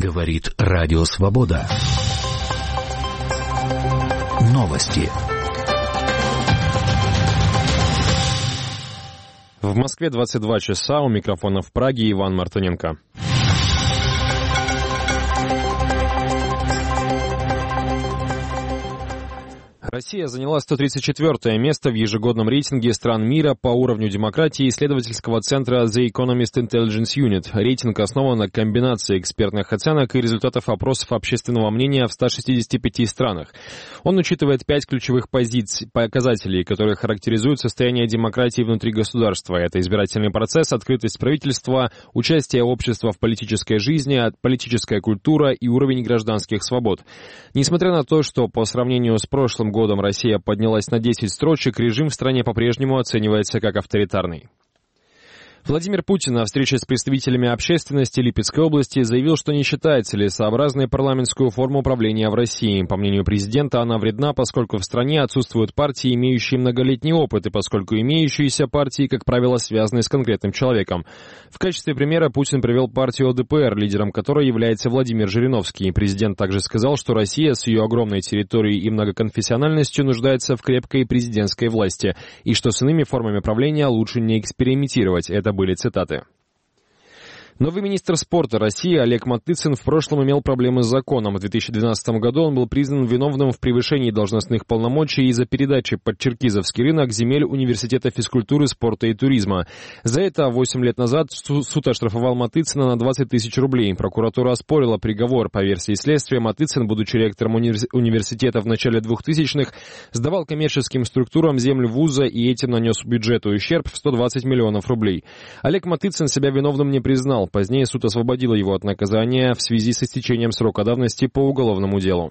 Говорит Радио Свобода. Новости. В Москве 22 часа, у микрофона в Праге Иван Мартыненко. Россия заняла 134-е место в ежегодном рейтинге стран мира по уровню демократии исследовательского центра The Economist Intelligence Unit. Рейтинг основан на комбинации экспертных оценок и результатов опросов общественного мнения в 165 странах. Он учитывает 5 ключевых показателей, которые характеризуют состояние демократии внутри государства. Это избирательный процесс, открытость правительства, участие общества в политической жизни, политическая культура и уровень гражданских свобод. Несмотря на то, что по сравнению с прошлым годом Россия поднялась на 10 строчек, режим в стране по-прежнему оценивается как авторитарный. Владимир Путин на встрече с представителями общественности Липецкой области заявил, что не считает целесообразной парламентскую форму управления в России. По мнению президента, она вредна, поскольку в стране отсутствуют партии, имеющие многолетний опыт, и поскольку имеющиеся партии, как правило, связаны с конкретным человеком. В качестве примера Путин привел партию ЛДПР, лидером которой является Владимир Жириновский. Президент также сказал, что Россия с ее огромной территорией и многоконфессиональностью нуждается в крепкой президентской власти, и что с иными формами правления лучше не экспериментировать. Это были цитаты. Новый министр спорта России Олег Матыцин в прошлом имел проблемы с законом. В 2012 году он был признан виновным в превышении должностных полномочий из-за передачи под Черкизовский рынок земель Университета физкультуры, спорта и туризма. За это 8 лет назад суд оштрафовал Матыцина на 20 тысяч рублей. Прокуратура оспорила приговор. По версии следствия, Матыцин, будучи ректором университета в начале 2000-х, сдавал коммерческим структурам землю вуза и этим нанес бюджету ущерб в 120 миллионов рублей. Олег Матыцин себя виновным не признал. Позднее суд освободил его от наказания в связи с истечением срока давности по уголовному делу.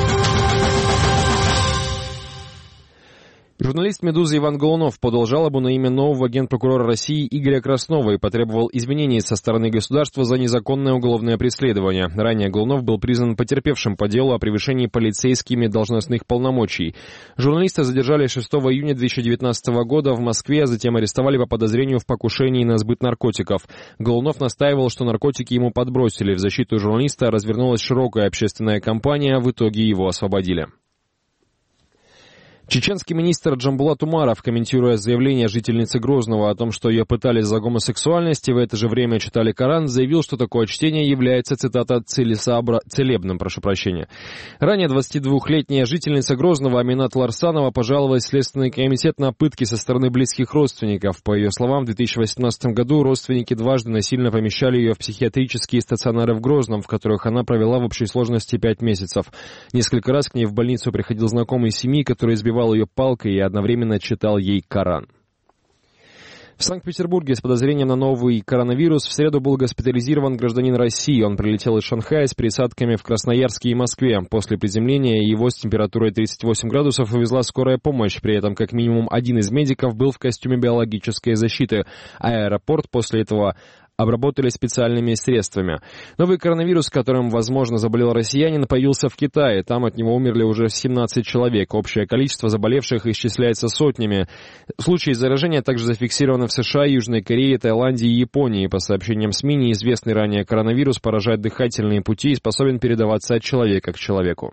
Журналист «Медузы» Иван Голунов подал жалобу на имя нового генпрокурора России Игоря Краснова и потребовал извинений со стороны государства за незаконное уголовное преследование. Ранее Голунов был признан потерпевшим по делу о превышении полицейскими должностных полномочий. Журналиста задержали 6 июня 2019 года в Москве, а затем арестовали по подозрению в покушении на сбыт наркотиков. Голунов настаивал, что наркотики ему подбросили. В защиту журналиста развернулась широкая общественная кампания, в итоге его освободили. Чеченский министр Джамбулат Умаров, комментируя заявление жительницы Грозного о том, что ее пытали за гомосексуальность и в это же время читали Коран, заявил, что такое чтение является, цитата, целебным. Ранее 22-летняя жительница Грозного Аминат Ларсанова пожаловалась в Следственный комитет на пытки со стороны близких родственников. По ее словам, в 2018 году родственники дважды насильно помещали ее в психиатрические стационары в Грозном, в которых она провела в общей сложности 5 месяцев. Несколько раз к ней в больницу приходил знакомый семьи, который избивал ее палкой и одновременно читал ей Коран. В Санкт-Петербурге с подозрением на новый коронавирус в среду был госпитализирован гражданин России. Он прилетел из Шанхая с пересадками в Красноярске и Москве. После приземления его с температурой 38 градусов увезла скорая помощь. При этом как минимум один из медиков был в костюме биологической защиты. А аэропорт после этого обработали специальными средствами. Новый коронавирус, которым, возможно, заболел россиянин, появился в Китае. Там от него умерли уже 17 человек. Общее количество заболевших исчисляется сотнями. Случаи заражения также зафиксированы в США, Южной Корее, Таиланде и Японии. По сообщениям СМИ, неизвестный ранее коронавирус поражает дыхательные пути и способен передаваться от человека к человеку.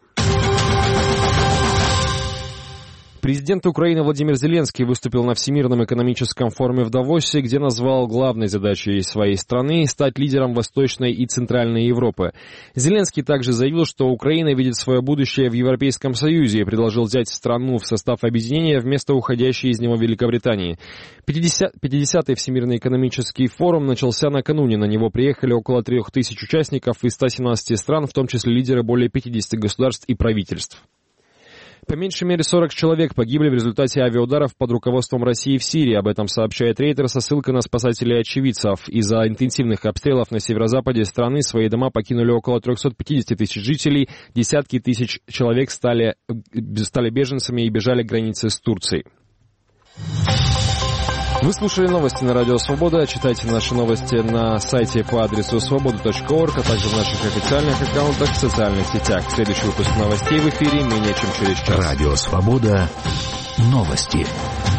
Президент Украины Владимир Зеленский выступил на Всемирном экономическом форуме в Давосе, где назвал главной задачей своей страны стать лидером Восточной и Центральной Европы. Зеленский также заявил, что Украина видит свое будущее в Европейском Союзе и предложил взять страну в состав объединения вместо уходящей из него Великобритании. 50-й Всемирный экономический форум начался накануне. На него приехали около 3000 участников из 117 стран, в том числе лидеры более 50 государств и правительств. По меньшей мере 40 человек погибли в результате авиаударов под руководством России в Сирии. Об этом сообщает Рейтер со ссылкой на спасателей и очевидцев. Из-за интенсивных обстрелов на северо-западе страны свои дома покинули около 350 тысяч жителей. Десятки тысяч человек стали беженцами и бежали к границе с Турцией. Вы слушали новости на Радио Свобода. Читайте наши новости на сайте по адресу svoboda.org, а также в наших официальных аккаунтах в социальных сетях. Следующий выпуск новостей в эфире менее чем через час. Радио Свобода. Новости.